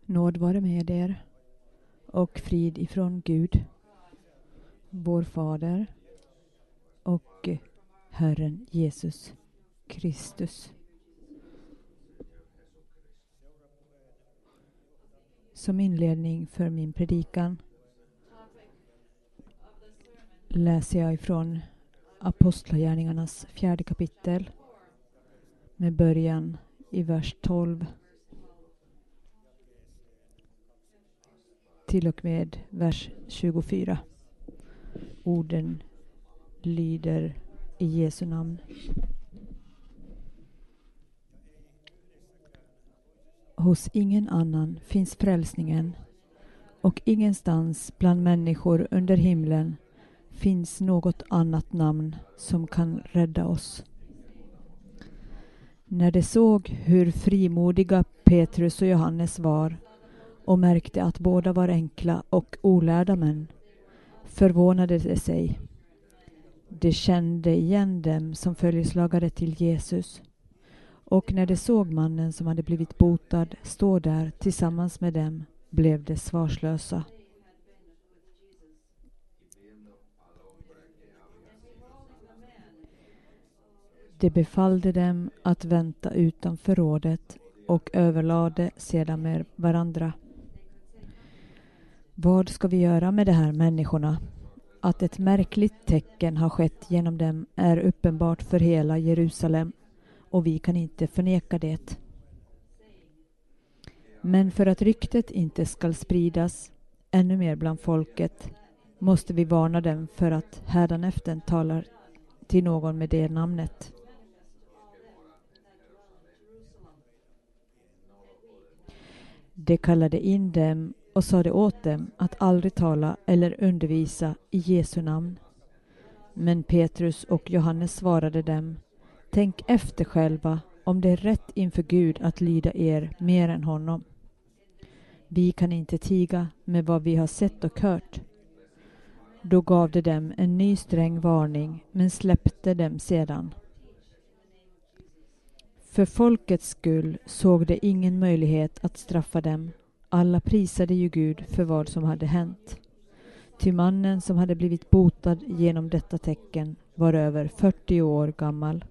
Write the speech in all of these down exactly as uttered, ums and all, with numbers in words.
Nåd vare med er och frid ifrån Gud, vår Fader och Herren Jesus Kristus. Som inledning för min predikan läser jag ifrån Apostlagärningarnas fjärde kapitel med början i vers tolv till och med vers tjugofyra. Orden lyder i Jesu namn. Hos ingen annan finns frälsningen, och ingenstans bland människor under himlen finns något annat namn som kan rädda oss. När de såg hur frimodiga Petrus och Johannes var och märkte att båda var enkla och olärda män, förvånade de sig. De kände igen dem som följeslagare till Jesus. Och när de såg mannen som hade blivit botad stå där tillsammans med dem, blev de svarslösa. De befallde dem att vänta utanför rådet och överlade sedan med varandra. Vad ska vi göra med de här människorna? Att ett märkligt tecken har skett genom dem är uppenbart för hela Jerusalem, och vi kan inte förneka det. Men för att ryktet inte ska spridas ännu mer bland folket måste vi varna dem för att hädanefter talar till någon med det namnet. De kallade in dem och sade åt dem att aldrig tala eller undervisa i Jesu namn. Men Petrus och Johannes svarade dem: tänk efter själva om det är rätt inför Gud att lyda er mer än honom. Vi kan inte tiga med vad vi har sett och hört. Då gav de dem en ny sträng varning, men släppte dem sedan. För folkets skull såg de ingen möjlighet att straffa dem. Alla prisade ju Gud för vad som hade hänt. Ty mannen som hade blivit botad genom detta tecken var över fyrtio år gammal.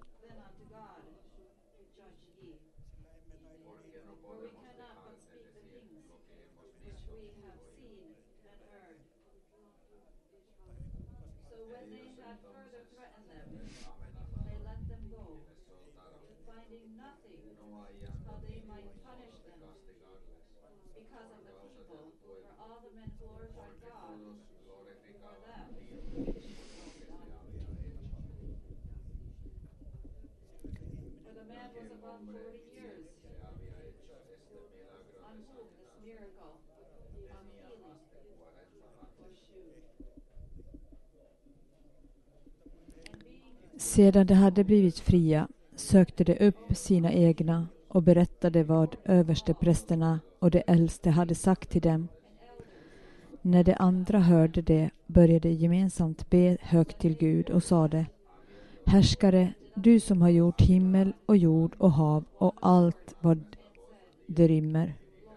Sedan de hade blivit fria sökte de upp sina egna och berättade vad översteprästerna och de äldste hade sagt till dem. När de andra hörde det började gemensamt be högt till Gud och sade: Härskare, du som har gjort himmel och jord och hav och allt vad det rymmer.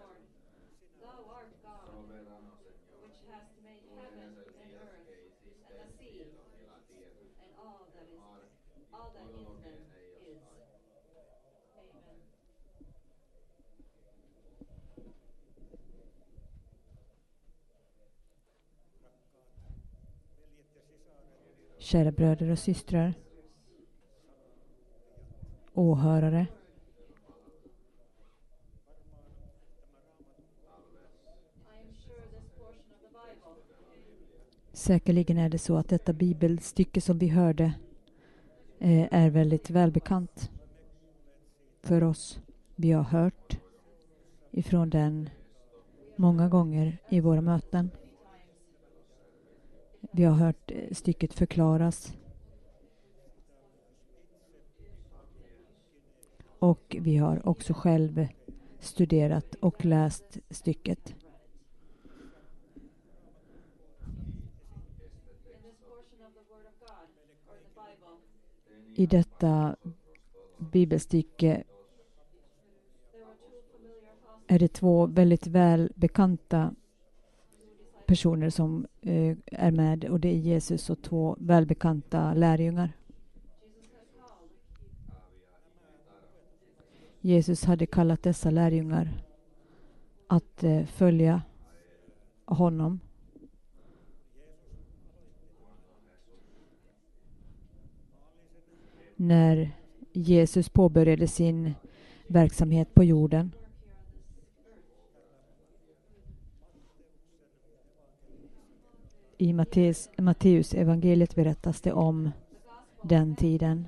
Kära bröder och systrar, åhörare. Säkerligen är det så att detta bibelstycke som vi hörde eh, är väldigt välbekant för oss. Vi har hört ifrån den många gånger i våra möten. Vi har hört stycket förklaras. Och vi har också själv studerat och läst stycket. I detta bibelstycke är det två väldigt väl bekanta personer som eh, är med, och det är Jesus och två välbekanta lärjungar. Jesus hade kallat dessa lärjungar att eh, följa honom. När Jesus påbörjade sin verksamhet på jorden, i Matteus, Matteus evangeliet berättas det om den tiden.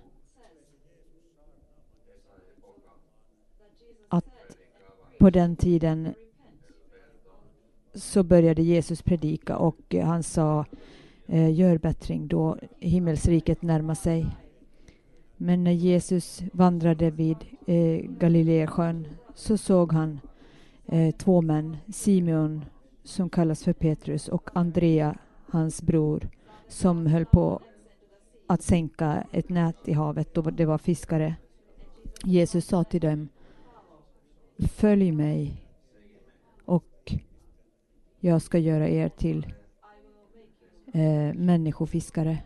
Att på den tiden så började Jesus predika och han sa eh, gör bättring då himmelsriket närmar sig. Men när Jesus vandrade vid eh, Galileasjön så såg han eh, två män, Simon som kallas för Petrus och Andrea, hans bror, som höll på att sänka ett nät i havet och det var fiskare. Jesus sa till dem: följ mig och jag ska göra er till eh, människofiskare.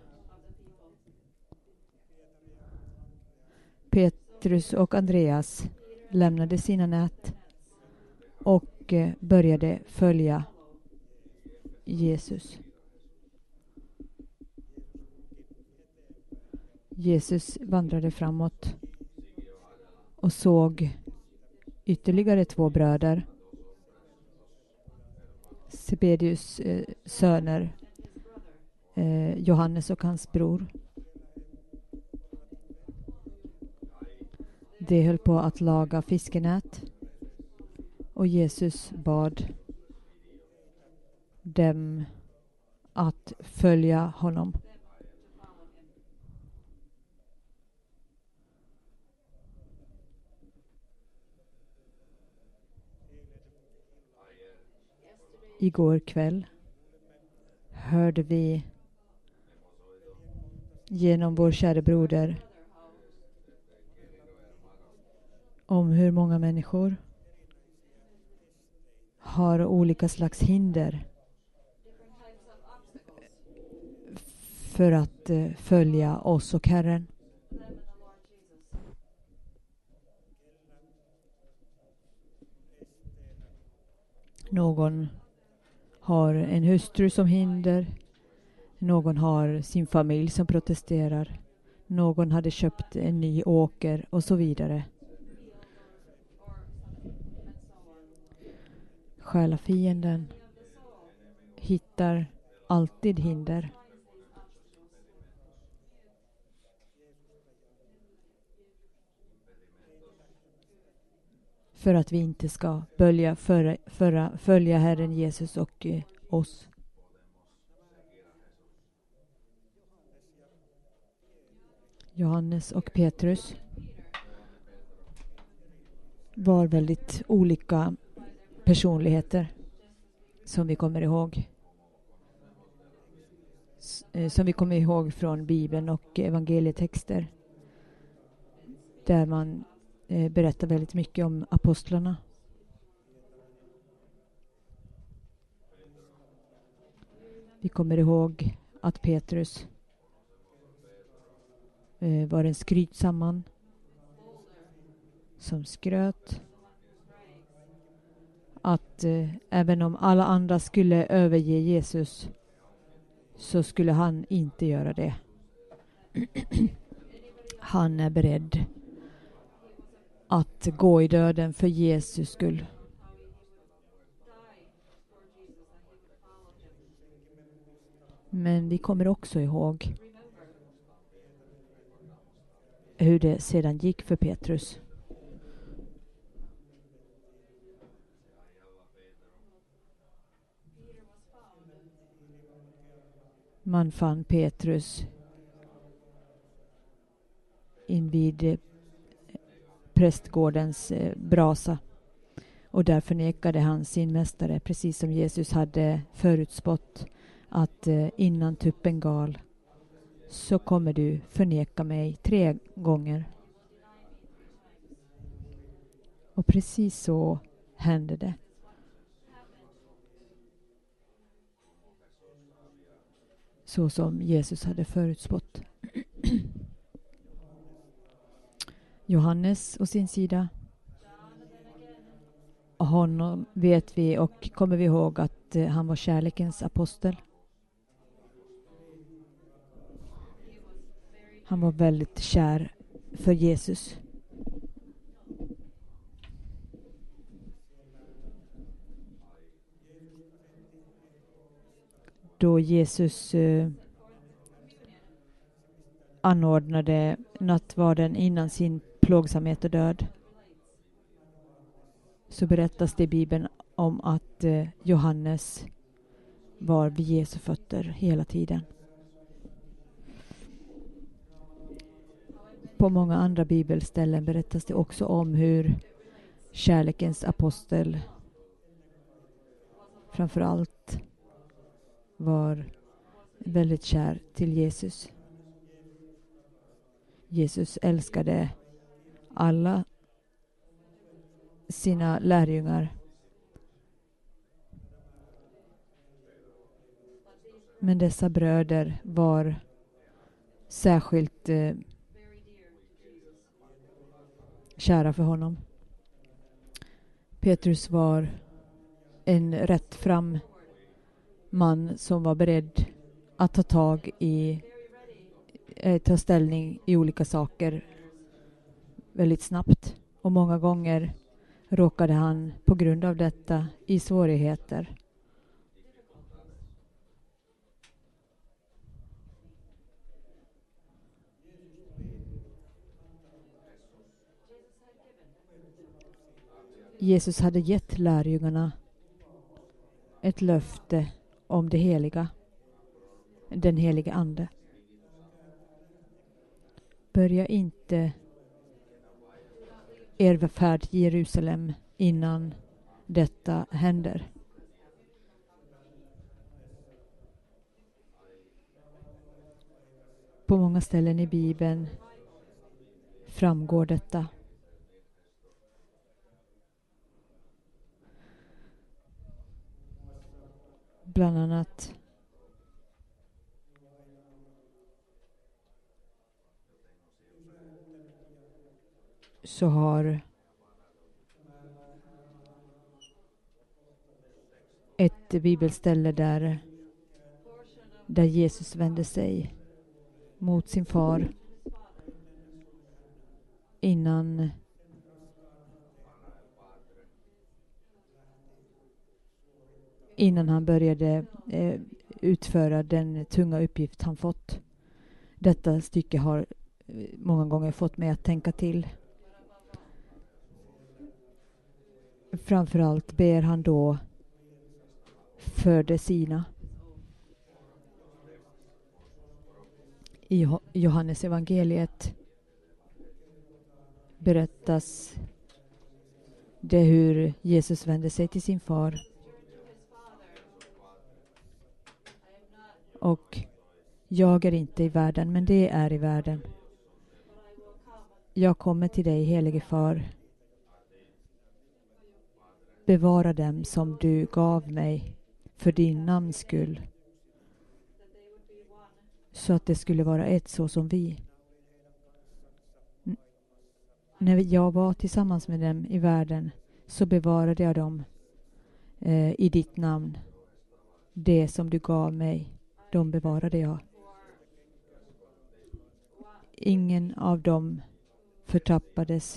Petrus och Andreas lämnade sina nät och eh, började följa Jesus. Jesus vandrade framåt och såg ytterligare två bröder, Sebedius eh, söner, eh, Johannes och hans bror. De höll på att laga fiskenät och Jesus bad dem att följa honom. Igår kväll hörde vi genom vår kära broder om hur många människor har olika slags hinder för att uh, följa oss och Herren. Någon har en hustru som hinder. Någon har sin familj som protesterar. Någon hade köpt en ny åker och så vidare. Själafienden hittar alltid hinder. För att vi inte ska bölja föra, föra, följa Herren Jesus och eh, oss. Johannes och Petrus var väldigt olika personligheter som vi kommer ihåg. S- eh, som vi kommer ihåg från Bibeln och evangelietexter. Där man eh, berättar väldigt mycket om apostlarna. Vi kommer ihåg att Petrus eh, var en skrytsam man som skröt att eh, även om alla andra skulle överge Jesus så skulle han inte göra det. Han är beredd att gå i döden för Jesus skull. Men vi kommer också ihåg hur det sedan gick för Petrus. Man fann Petrus invid prästgårdens eh, brasa. Och där förnekade han sin mästare, precis som Jesus hade förutspått, att eh, innan tuppen gal så kommer du förneka mig tre gånger. Och precis så hände det. Så som Jesus hade förutspått. Johannes å sin sida. Honom vet vi och kommer vi ihåg att eh, han var kärlekens apostel. Han var väldigt kär för Jesus. Då Jesus eh, anordnade nattvarden innan sin plågsamhet och död, så berättas det i Bibeln om att eh, Johannes var vid Jesu fötter hela tiden. På många andra bibelställen berättas det också om hur kärlekens apostel framförallt var väldigt kär till Jesus. Jesus älskade alla sina lärjungar. Men dessa bröder var särskilt eh, kära för honom. Petrus var en rättfram man som var beredd att ta tag i, eh, ta ställning i olika saker väldigt snabbt. Och många gånger råkade han på grund av detta i svårigheter. Jesus hade gett lärjungarna ett löfte om det heliga, den heliga ande. Börja inte er färd till Jerusalem innan detta händer. På många ställen i Bibeln framgår detta. Bland annat så har ett bibelställe där, där Jesus vände sig mot sin far innan innan han började eh, utföra den tunga uppgift han fått. Detta stycke har eh, många gånger fått mig att tänka till. Framförallt ber han då för de sina. I Johannes evangeliet berättas det hur Jesus vände sig till sin far. Och jag är inte i världen, men det är i världen. Jag kommer till dig, helige far. Bevara dem som du gav mig för din namns skull. Så att det skulle vara ett så som vi. N- när jag var tillsammans med dem i världen så bevarade jag dem eh, i ditt namn. Det som du gav mig, de bevarade jag. Ingen av dem förtappades.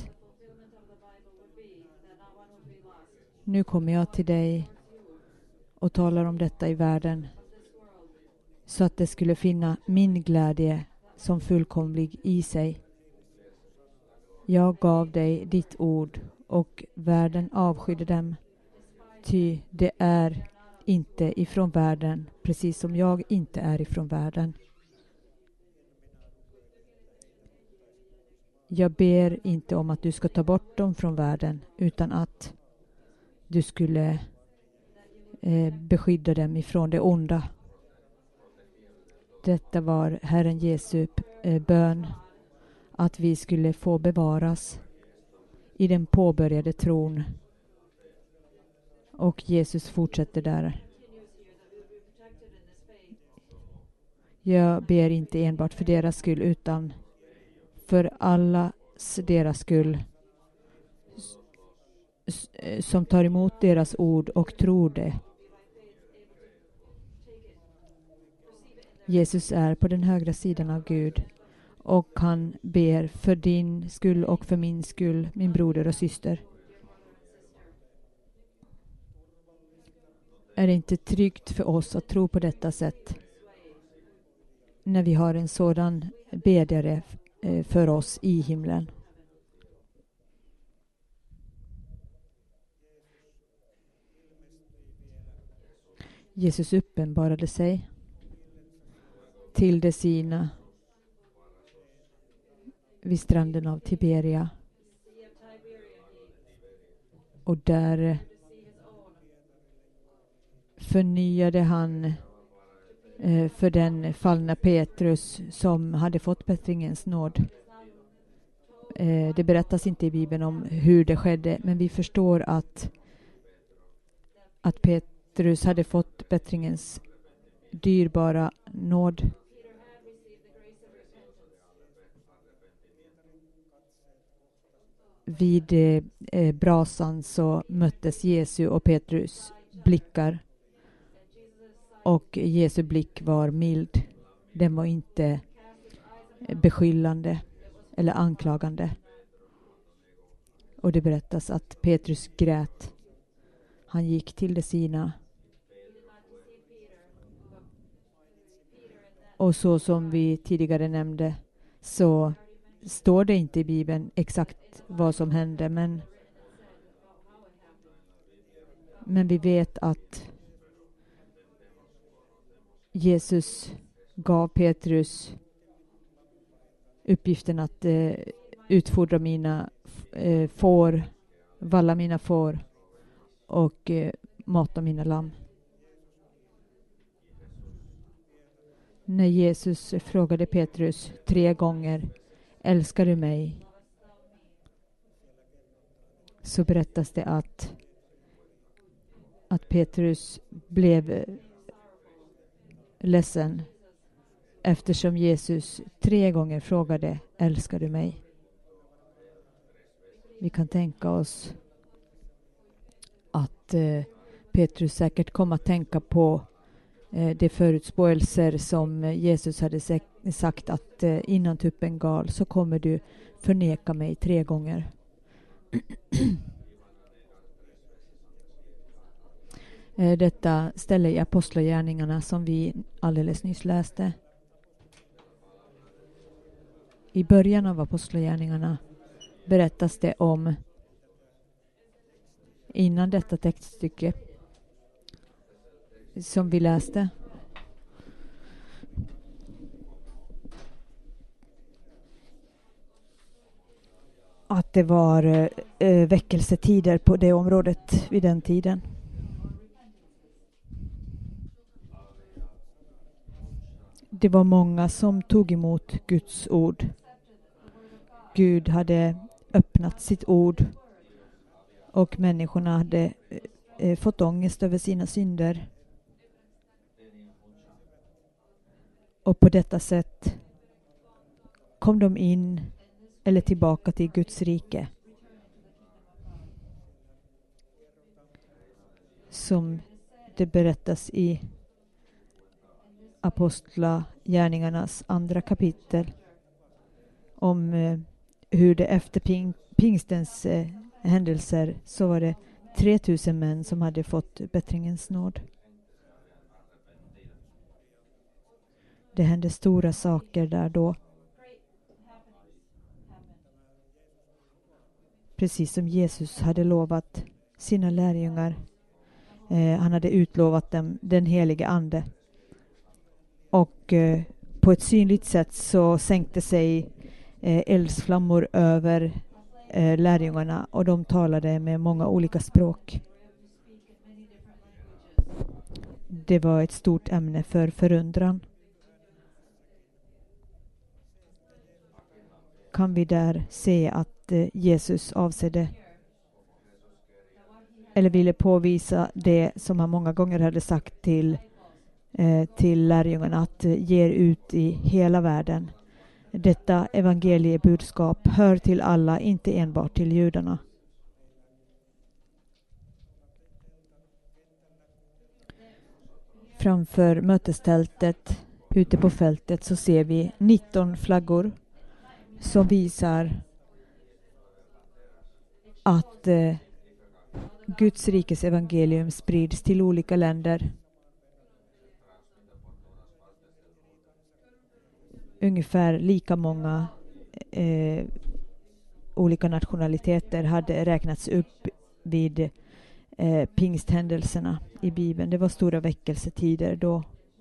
Nu kommer jag till dig och talar om detta i världen, så att det skulle finna min glädje som fullkomlig i sig. Jag gav dig ditt ord och världen avskydde dem, ty det är inte ifrån världen, precis som jag inte är ifrån världen. Jag ber inte om att du ska ta bort dem från världen, utan att du skulle eh, beskydda dem ifrån det onda. Detta var Herren Jesu eh, bön, att vi skulle få bevaras i den påbörjade tron. Och Jesus fortsätter där. Jag ber inte enbart för deras skull utan för alla deras skull som tar emot deras ord och tror det. Jesus är på den högra sidan av Gud och han ber för din skull och för min skull, min broder och syster. Är det inte tryggt för oss att tro på detta sätt när vi har en sådan bedjare för oss i himlen? Jesus uppenbarade sig till de sina vid stranden av Tiberia. Och där förnyade han eh, för den fallna Petrus som hade fått bättringens nåd. Eh, det berättas inte i Bibeln om hur det skedde, men vi förstår att, att Petrus hade fått bättringens dyrbara nåd. Vid eh, brasan så möttes Jesu och Petrus blickar. Och Jesu blick var mild. Den var inte beskyllande eller anklagande. Och det berättas att Petrus grät. Han gick till de sina. Och så som vi tidigare nämnde så står det inte i Bibeln exakt vad som hände, men men vi vet att Jesus gav Petrus uppgiften att eh, utfodra mina eh, får, valla mina får och eh, mata mina lamm. När Jesus frågade Petrus tre gånger, älskar du mig? Så berättas det att att Petrus blev ledsen eftersom Jesus tre gånger frågade, älskar du mig? Vi kan tänka oss att eh, Petrus säkert kom att tänka på eh, de förutspåelser som Jesus hade se- sagt att eh, innan tuppen gal så kommer du förneka mig tre gånger. eh, detta ställe i Apostlagärningarna som vi alldeles nyss läste. I början av Apostlagärningarna berättas det om, innan detta textstycke som vi läste, att det var eh, väckelsetider på det området vid den tiden. Det var många som tog emot Guds ord. Gud hade öppnat sitt ord och människorna hade eh, fått ångest över sina synder. Och på detta sätt kom de in eller tillbaka till Guds rike. Som det berättas i Apostlagärningarnas andra kapitel om eh, hur det efter ping, pingstens eh, händelser så var det tre tusen män som hade fått bättringens nåd. Det hände stora saker där då. Precis som Jesus hade lovat sina lärjungar. Eh, han hade utlovat dem den helige ande. Och eh, på ett synligt sätt så sänkte sig eh, eldsflammor över eh, lärjungarna och de talade med många olika språk. Det var ett stort ämne för förundran. Kan vi där se att att eh, Jesus avsedde eller ville påvisa det som han många gånger hade sagt till, eh, till lärjungarna, att eh, ge ut i hela världen. Detta evangeliebudskap hör till alla, inte enbart till judarna. Framför mötestältet ute på fältet så ser vi nitton flaggor som visar att eh, Guds rikes evangelium sprids till olika länder. Ungefär lika många eh, olika nationaliteter hade räknats upp vid eh, pingsthändelserna i Bibeln. Det var stora väckelsetider då.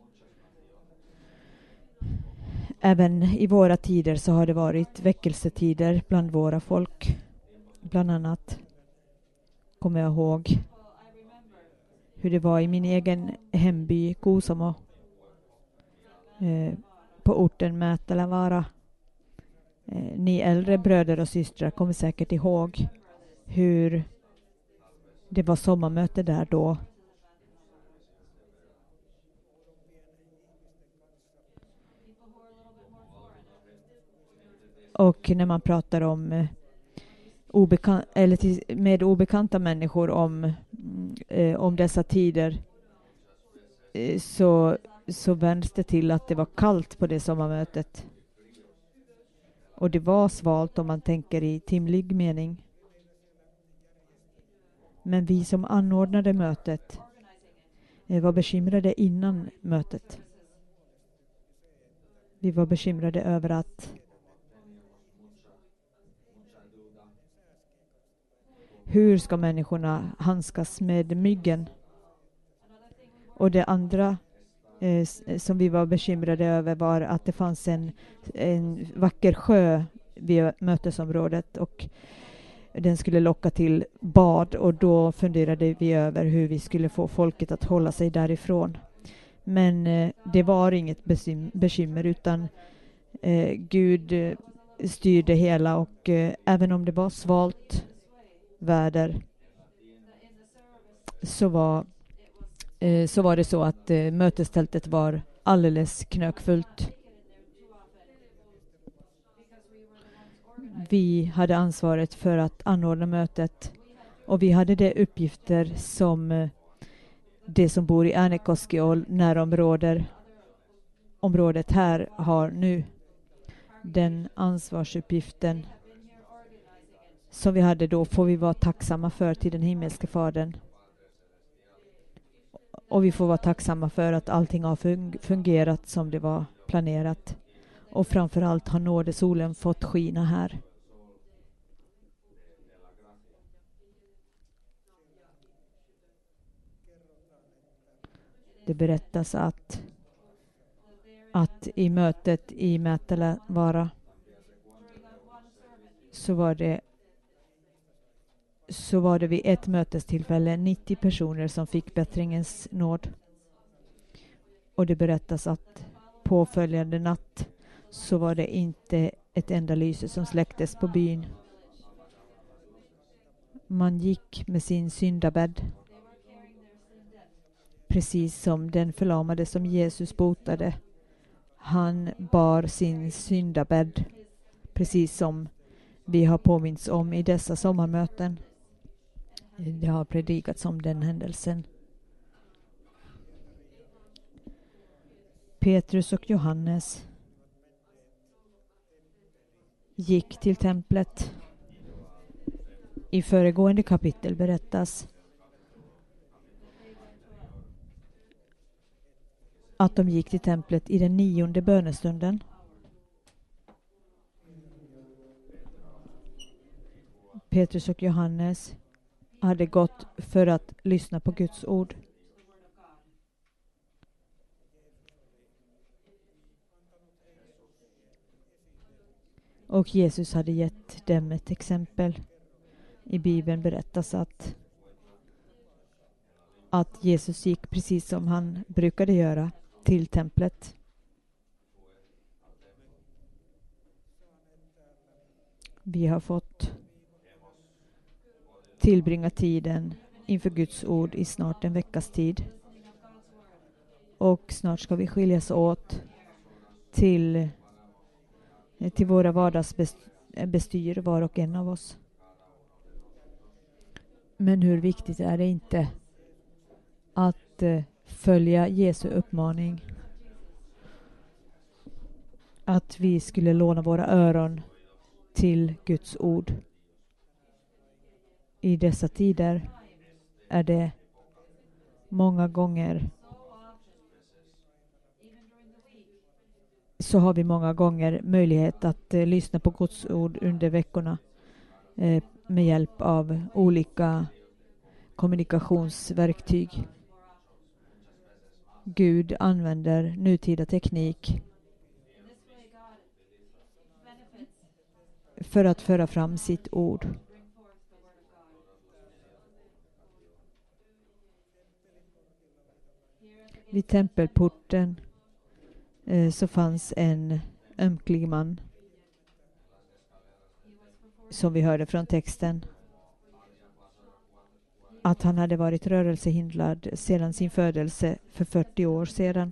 Även i våra tider så har det varit väckelsetider bland våra folk. Bland annat kommer jag ihåg hur det var i min egen hemby Kuusamo, eh, på orten Määtälänvaara. Eh, ni äldre bröder och systrar kommer säkert ihåg hur det var sommarmöte där då. Och när man pratar om eh, obekan- eller till, med obekanta människor om, eh, om dessa tider eh, så, så vänds det till att det var kallt på det sommarmötet. Och det var svalt om man tänker i timlig mening. Men vi som anordnade mötet eh, var bekymrade innan mötet. Vi var bekymrade över att hur ska människorna handskas med myggen? Och det andra eh, som vi var bekymrade över var att det fanns en, en vacker sjö vid mötesområdet och den skulle locka till bad, och då funderade vi över hur vi skulle få folket att hålla sig därifrån. Men eh, det var inget bekymmer, utan eh, Gud eh, styrde hela, och eh, även om det var svalt väder så var, eh, så var det så att eh, mötestältet var alldeles knökfullt. Vi hade ansvaret för att anordna mötet, och vi hade de uppgifter som eh, de som bor i Äänekoski och närområdet området här har nu. Den ansvarsuppgiften som vi hade då får vi vara tacksamma för till den himmelske fadern. Och vi får vara tacksamma för att allting har fung- fungerat som det var planerat. Och framförallt har nådesolen fått skina här. Det berättas att, att i mötet i Määtälänvaara så var det så var det vid ett mötestillfälle nittio personer som fick bättringens nåd. Och det berättas att påföljande natt så var det inte ett enda lyse som släcktes på byn. Man gick med sin syndabädd, precis som den förlamade som Jesus botade. Han bar sin syndabädd, precis som vi har påminns om i dessa sommarmöten. Det har predikats om den händelsen. Petrus och Johannes gick till templet. I föregående kapitel berättas att de gick till templet i den nionde bönestunden. Petrus och Johannes hade gått för att lyssna på Guds ord. Och Jesus hade gett dem ett exempel. I Bibeln berättas att, att Jesus gick precis som han brukade göra till templet. Vi har fått tillbringa tiden inför Guds ord i snart en veckas tid. Och snart ska vi skiljas åt till, till våra vardagsbestyr, var och en av oss. Men hur viktigt är det inte att eh, följa Jesu uppmaning? Att vi skulle låna våra öron till Guds ord. I dessa tider är det många gånger så har vi många gånger möjlighet att eh, lyssna på Guds ord under veckorna eh, med hjälp av olika kommunikationsverktyg. Gud använder nutida teknik för att föra fram sitt ord. Vid tempelporten eh, så fanns en ömklig man, som vi hörde från texten, att han hade varit rörelsehindrad sedan sin födelse för fyrtio år sedan.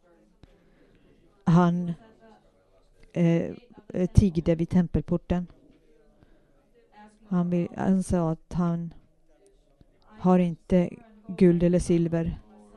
Han eh, tiggde vid tempelporten. Han, vill, han sa att han har inte guld eller silver.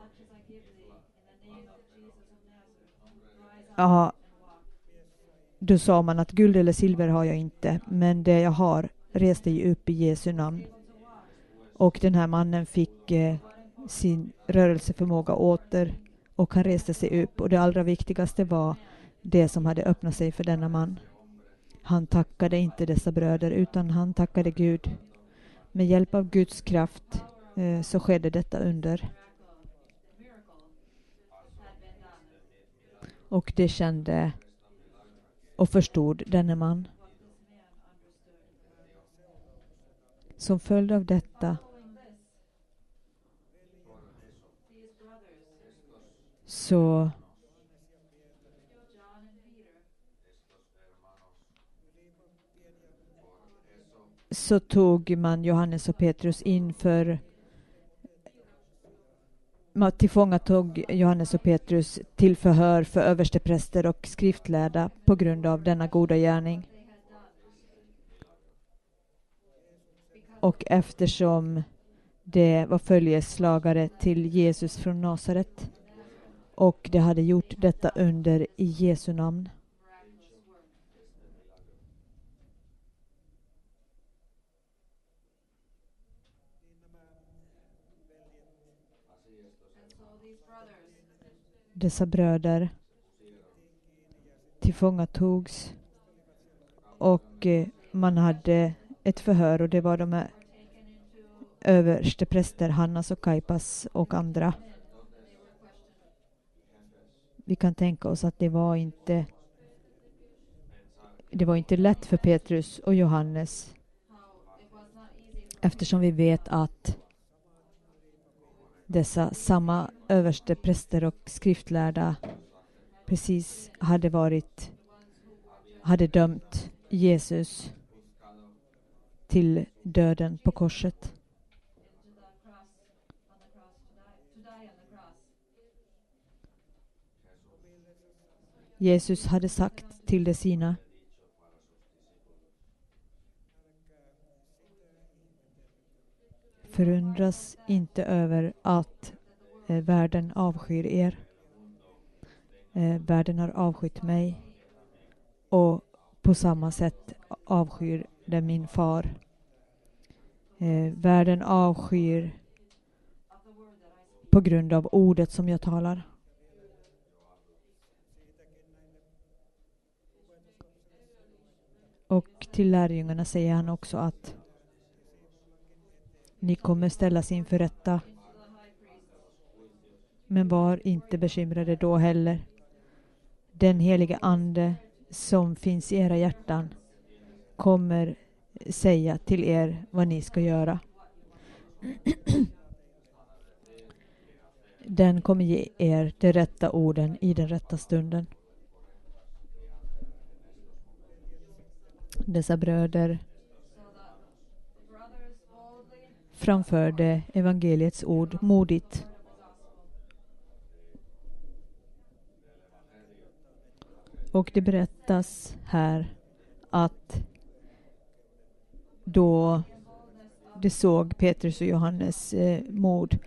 Ja, då sa man att guld eller silver har jag inte, men det jag har reste ju upp i Jesu namn. Och den här mannen fick eh, sin rörelseförmåga åter och han reste sig upp. Och det allra viktigaste var det som hade öppnat sig för denna man. Han tackade inte dessa bröder utan han tackade Gud. Med hjälp av Guds kraft eh, så skedde detta under. Och det kände och förstod denne man. Som följd av detta så så tog man Johannes och Petrus in för man tillfångatog Johannes och Petrus till förhör för överstepräster och skriftlärda på grund av denna goda gärning. Och eftersom det var följeslagare till Jesus från Nasaret och det hade gjort detta under i Jesu namn. Dessa bröder tillfångatogs och man hade ett förhör och det var de här överstepräster Hannas och Kaipas och andra. Vi kan tänka oss att det var inte det var inte lätt för Petrus och Johannes, eftersom vi vet att dessa samma överstepräster och skriftlärda precis hade varit hade dömt Jesus till döden på korset. Jesus hade sagt till de sina: förundras inte över att eh, världen avskyr er. Eh, världen har avskytt mig och på samma sätt avskyr det min far. Eh, världen avskyr på grund av ordet som jag talar. Och till lärjungarna säger han också att ni kommer ställas inför rätta. Men var inte bekymrade då heller. Den heliga ande som finns i era hjärtan kommer säga till er vad ni ska göra. Den kommer ge er de rätta orden i den rätta stunden. Dessa bröder framförde evangeliets ord modigt. Och det berättas här att då de såg Petrus och Johannes eh, mod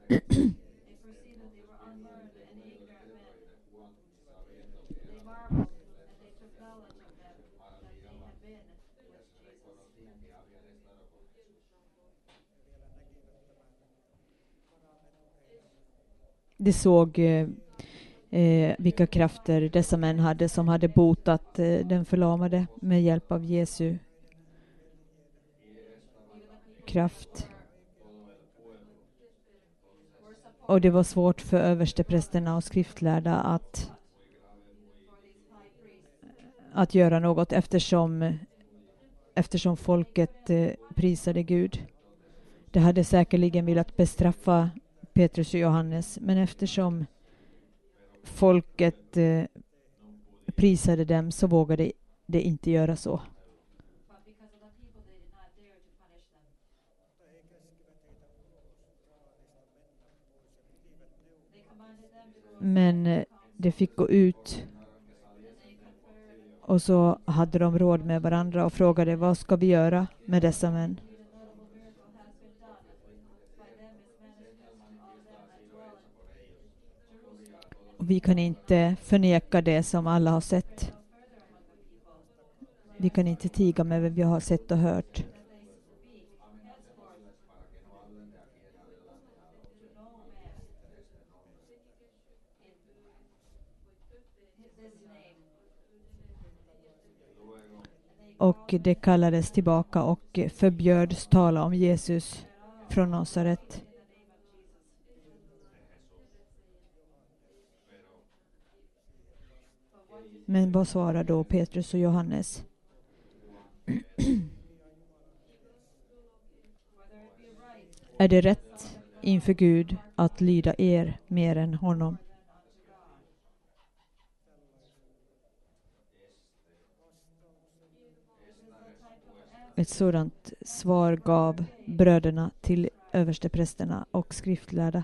de såg eh, eh, vilka krafter dessa män hade som hade botat eh, den förlamade med hjälp av Jesu kraft. Och det var svårt för översteprästerna och skriftlärda att att göra något eftersom eftersom folket eh, prisade Gud. Det hade säkerligen velat bestraffa Petrus och Johannes, men eftersom folket eh, prisade dem så vågade det inte göra så. Men eh, det fick gå ut. Och så hade de råd med varandra och frågade, vad ska vi göra med dessa män? Och vi kan inte förneka det som alla har sett. Vi kan inte tiga med vad vi har sett och hört. Och det kallades tillbaka och förbjöds tala om Jesus från Nasaret. Men vad svarar då Petrus och Johannes? Är det rätt inför Gud att lyda er mer än honom? Ett sådant svar gav bröderna till översteprästerna och skriftlärda.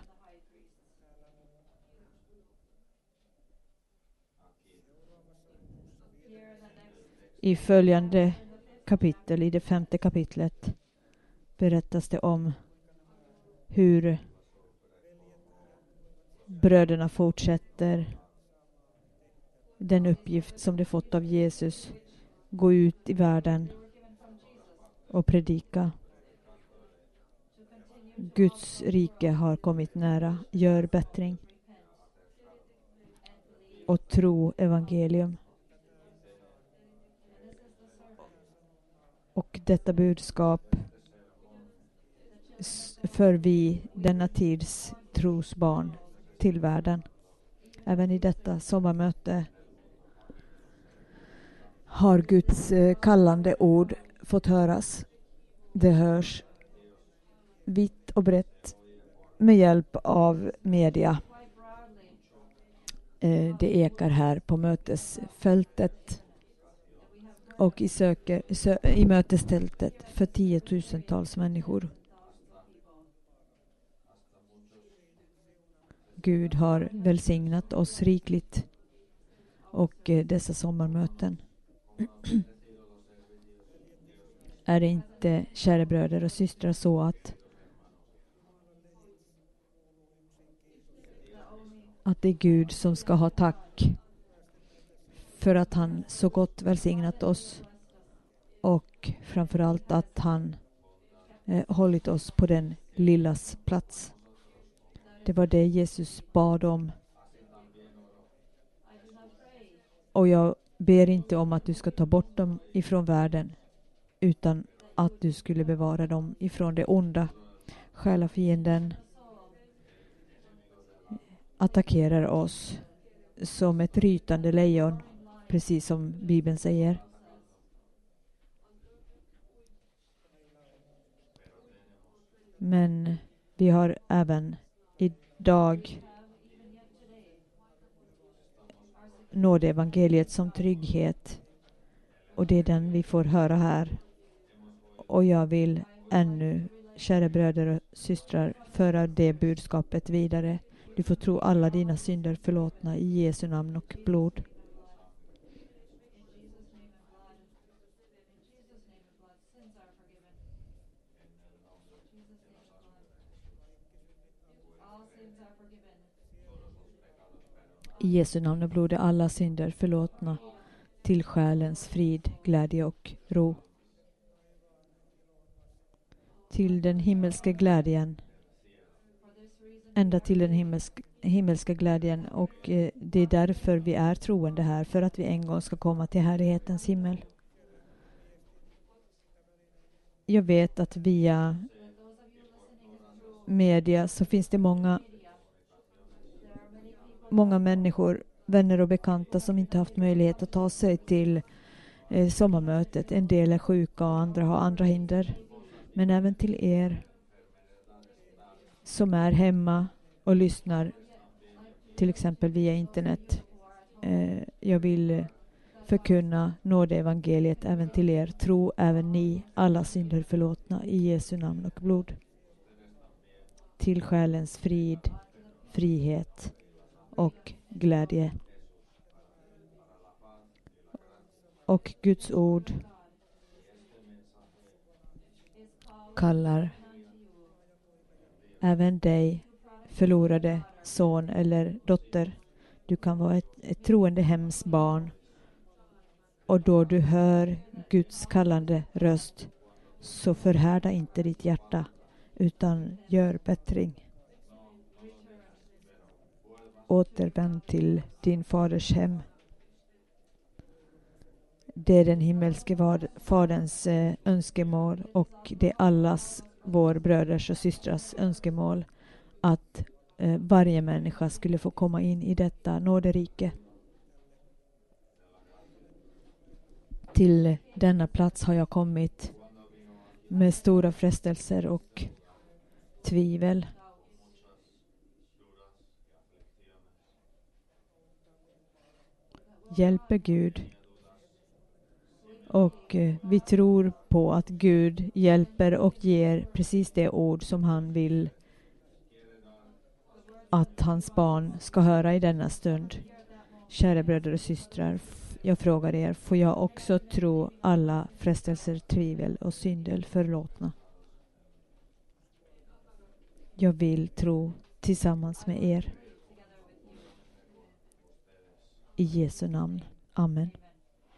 I följande kapitel, i det femte kapitlet, berättas det om hur bröderna fortsätter den uppgift som de fått av Jesus, gå ut i världen och predika. Guds rike har kommit nära, gör bättring och tro evangelium. Och detta budskap för vi denna tids trosbarn till världen. Även i detta sommarmöte har Guds kallande ord fått höras. Det hörs vitt och brett med hjälp av media. Det ekar här på mötesfältet och i, söker, sö, i mötestältet för tiotusentals människor. Gud har välsignat oss rikligt och eh, dessa sommarmöten. Är det inte, kära bröder och systrar, så att att det är Gud som ska ha tack för att han så gott välsignat oss och framförallt att han eh, hållit oss på den lillas plats. Det var det Jesus bad om. Och jag ber inte om att du ska ta bort dem ifrån världen, utan att du skulle bevara dem ifrån det onda. Själafienden attackerar oss som ett rytande lejon, precis som Bibeln säger. Men vi har även idag nådeevangeliet som trygghet, och det är den vi får höra här. Och jag vill ännu kära bröder och systrar, föra det budskapet vidare. Du får tro alla dina synder förlåtna i Jesu namn och blod. I Jesu namn och blod är alla synder förlåtna till själens frid, glädje och ro. Till den himmelska glädjen. Ända till den himmelsk, himmelska glädjen. Och eh, det är därför vi är troende här. För att vi en gång ska komma till härlighetens himmel. Jag vet att via media så finns det många många människor, vänner och bekanta som inte haft möjlighet att ta sig till eh, sommarmötet. En del är sjuka och andra har andra hinder. Men även till er som är hemma och lyssnar till exempel via internet. Eh, jag vill förkunna nåde evangeliet även till er. Tro även ni alla synder förlåtna i Jesu namn och blod. Till själens frid, frihet och glädje. Och Guds ord kallar även dig, förlorade son eller dotter. Du kan vara ett, ett troende hems barn. Och då du hör Guds kallande röst, så förhärda inte ditt hjärta, utan gör bättring. Återvänd till din faders hem. Det är den himmelske vad, faderns eh, önskemål, och det är allas vår bröders och systrars önskemål att eh, varje människa skulle få komma in i detta nåderike. Till denna plats har jag kommit med stora frestelser och tvivel. Hjälper Gud. Och eh, vi tror på att Gud hjälper och ger precis det ord som han vill att hans barn ska höra i denna stund. Kära bröder och systrar, jag frågar er, får jag också tro alla frestelser, tvivel och synder förlåtna? Jag vill tro tillsammans med er. I Jesu namn. Amen.